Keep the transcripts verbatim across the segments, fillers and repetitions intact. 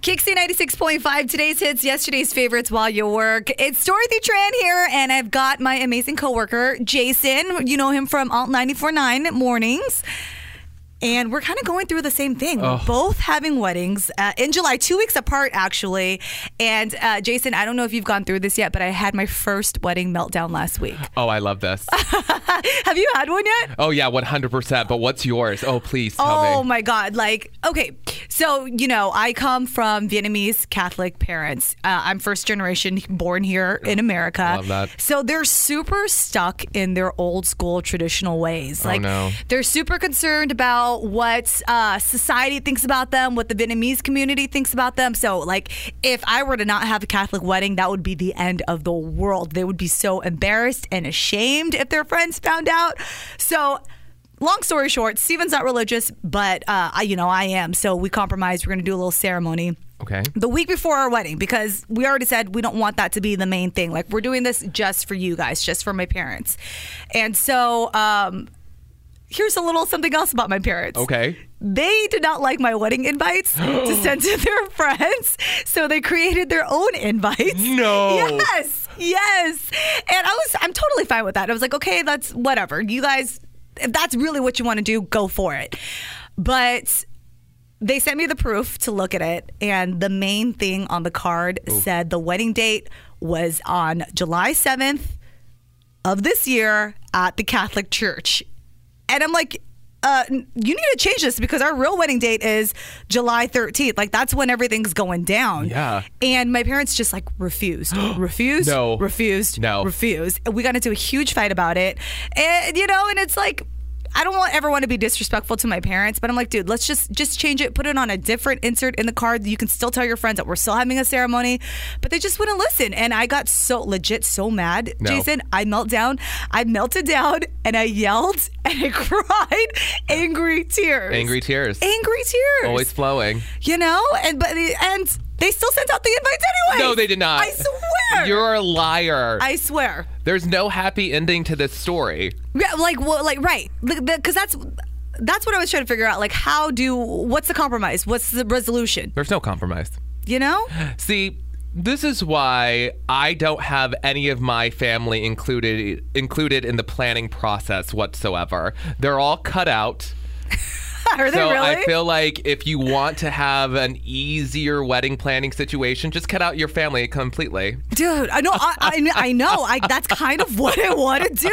Kixie ninety-six point five, today's hits, yesterday's favorites while you work. It's Dorothy Tran here, and I've got my amazing coworker, Jason. You know him from Alt ninety-four point nine Mornings. And we're kind of going through the same thing. Oh. We're both having weddings uh, in July, two weeks apart, actually. And uh, Jason, I don't know if you've gone through this yet, but I had my first wedding meltdown last week. Oh, I love this. Have you had one yet? Oh, yeah, one hundred percent. But what's yours? Oh, please tell me. Oh, my God. Like, okay. So, you know, I come from Vietnamese Catholic parents. Uh, I'm first generation born here in America. Love that. So they're super stuck in their old school traditional ways. Oh, Like, no. They're super concerned about what uh, society thinks about them, what the Vietnamese community thinks about them. So, like, if I were to not have a Catholic wedding, that would be the end of the world. They would be so embarrassed and ashamed if their friends found out. So, long story short, Steven's not religious, but, uh, I, you know, I am. So we compromised. We're going to do a little ceremony. Okay. The week before our wedding, because we already said we don't want that to be the main thing. Like, we're doing this just for you guys, just for my parents. And so, um, here's a little something else about my parents. Okay. They did not like my wedding invites to send to their friends, so they created their own invites. No. Yes, yes. And I was, I'm totally fine with that. I was like, okay, that's whatever. You guys, if that's really what you want to do, go for it. But they sent me the proof to look at it, and the main thing on the card Ooh. said the wedding date was on July seventh of this year at the Catholic Church. And I'm like, uh, you need to change this because our real wedding date is July thirteenth. Like, that's when everything's going down. Yeah. And my parents just like refused, refused, No. refused, No. refused. And we got into a huge fight about it. And, you know, and it's like, I don't want ever want to be disrespectful to my parents, but I'm like, dude, let's just just change it, put it on a different insert in the card. You can still tell your friends that we're still having a ceremony, but they just wouldn't listen. And I got so legit so mad, No. Jason. I melt down. I melted down and I yelled and I cried angry tears. Angry tears. Angry tears. Always flowing. You know, and but and they still sent out the invites anyway. No, they did not. I swear. You're a liar. I swear. There's no happy ending to this story. Yeah, like, well, like, right. Because that's that's what I was trying to figure out. Like, how do, what's the compromise? What's the resolution? There's no compromise. You know? See, this is why I don't have any of my family included included in the planning process whatsoever. They're all cut out. Are they So really? I feel like if you want to have an easier wedding planning situation, just cut out your family completely. Dude, I know. I, I, I know. I, that's kind of what I want to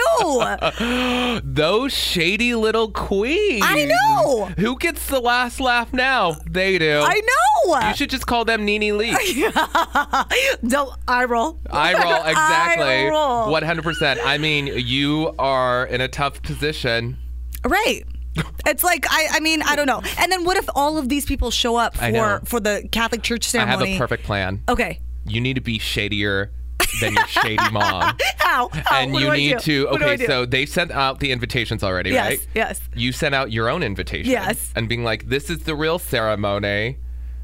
do. Those shady little queens. I know. Who gets the last laugh now? They do. I know. You should just call them Nene Leakes. Don't eye roll. I roll, exactly. Eye roll. one hundred percent. I mean, you are in a tough position. Right. It's like, I, I mean, I don't know. And then what if all of these people show up I know. for, for the Catholic Church I ceremony? have a perfect plan. Okay. You need to be shadier than your shady mom. How? How? And What you do I need do? to, What do I okay, do? so they sent out the invitations already, Yes, right? yes. You sent out your own invitation. Yes. And being like, this is the real ceremony.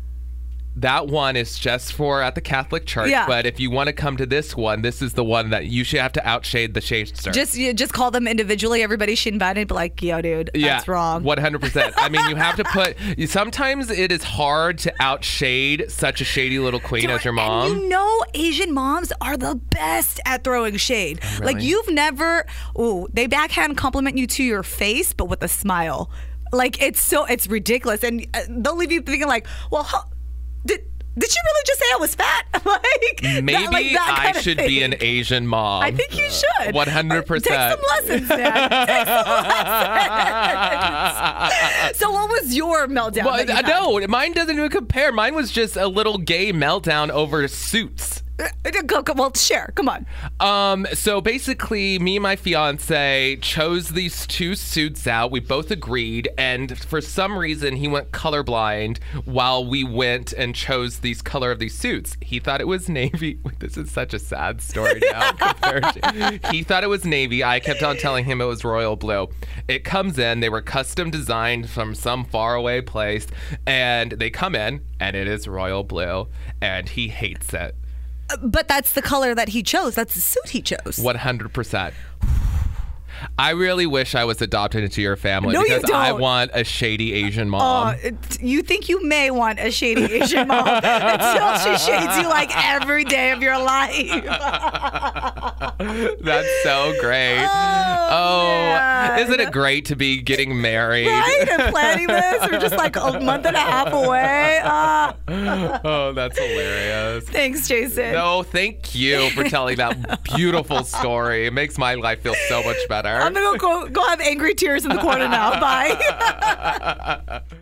That one is just for at the Catholic Church. Yeah. But if you want to come to this one, this is the one that you should have to outshade the shadester. Just you just call them individually. Everybody should invite it, but like, yo, dude, Yeah, that's wrong. one hundred percent. I mean, you have to put, sometimes it is hard to outshade such a shady little queen Dude, as your mom. And you know, Asian moms are the best at throwing shade. really? Like, you've never, ooh, they backhand compliment you to your face, but with a smile. Like, it's so, it's ridiculous. And uh, they'll leave you thinking like, well, how, did, did she really just say I was fat? like, Maybe that, like that I kind of should thing. be an Asian mom. I think you should. one hundred percent. Take some lessons, man. Take some lessons. So what was your meltdown? Well, that you I had? know. Mine doesn't even compare. Mine was just a little gay meltdown over suits. Go, go, well, share. Come on. Um, so basically, me and my fiance chose these two suits out. We both agreed, and for some reason, he went colorblind while we went and chose these color of these suits. He thought it was navy. This is such a sad story now. compared to, he thought it was navy. I kept on telling him it was royal blue. It comes in. They were custom designed from some faraway place, and they come in, and it is royal blue, and he hates it. But that's the color that he chose. That's the suit he chose. one hundred percent. I really wish I was adopted into your family No, you because I don't. want a shady Asian mom. Uh, it- you think you may want a shady Asian mom until she shades you like every day of your life. That's so great. Oh, Oh, man. isn't it great to be getting married? Right? And planning this. We're just like a month and a half away. Uh, Oh, that's hilarious. thanks, Jason. No, thank you for telling that beautiful story. It makes my life feel so much better. I'm going to go, go have angry tears in the corner now. Bye.